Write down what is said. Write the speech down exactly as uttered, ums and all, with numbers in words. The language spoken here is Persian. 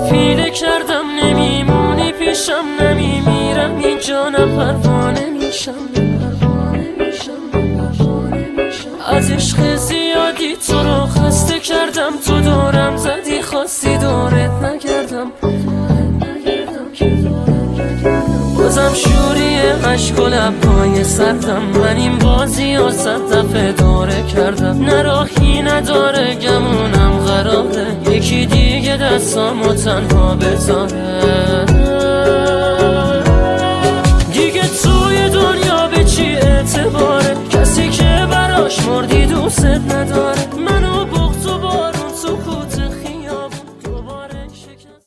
پیله کردم نمیمونی پیشم، نمیمیرم اینجا، نه پروانه میشم، از عشق زیادی تو رو خسته کردم، تو دورم زدی خواستی دورت نگردم، بازم شوری عشق و لبهای سردم، من این بازی و صد دفعه دوره کردم، نه راهی نداره گمونم قراره یکی دیگه دستامو تنها بذاره، دیگه توی دنیا به چی اعتباره، کسی که براش مردی دوست نداره.